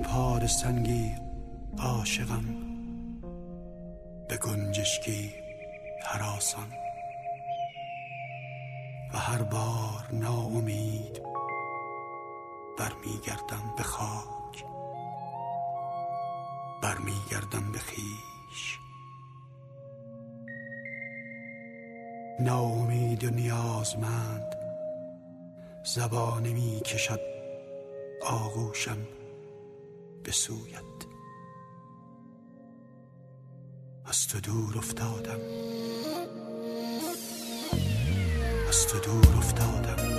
پاره سنگی عاشقم، به گنجشکی هراسان. و هر بار ناامید برمیگردم به خاک، برمیگردم به خویش. ناامید و نیازمند زبانه می کشد آغوشم به سویت. از تو دور افتادم، از تو دور افتادم.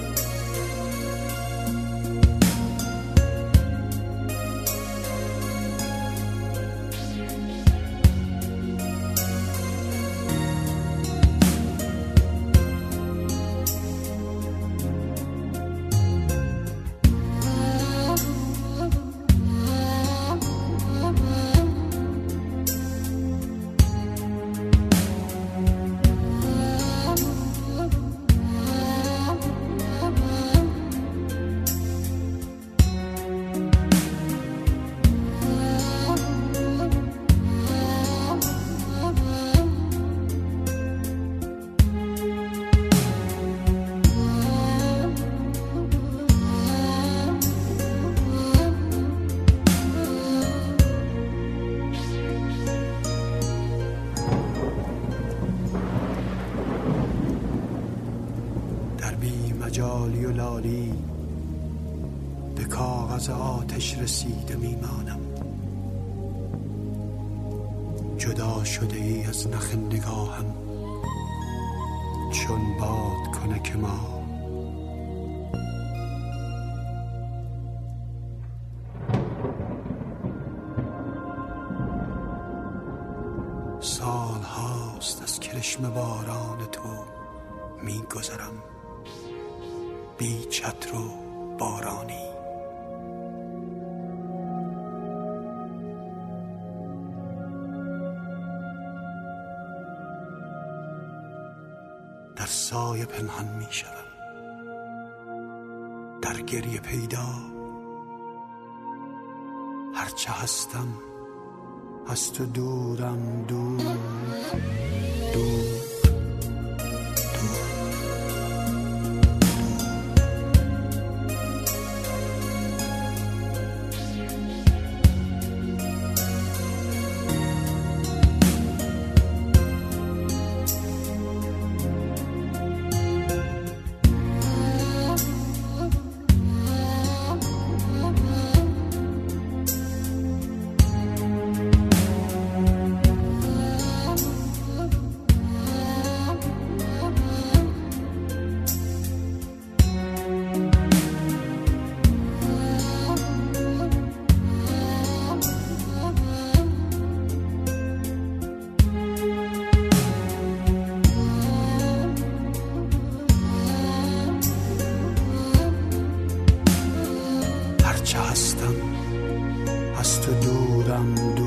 مجالی و لالی به کاغذ آتش رسیده میمانم. جدا شده ای از نخ نگاهم، چون باد کنک ما. سال هاست از کرشم باران تو میگذرم، بی چتر و بارانی. در سایه پنهان می شدم، در گریه پیدا. هرچه هستم از تو دورم، دور دور. هستم از تو دورم، دور.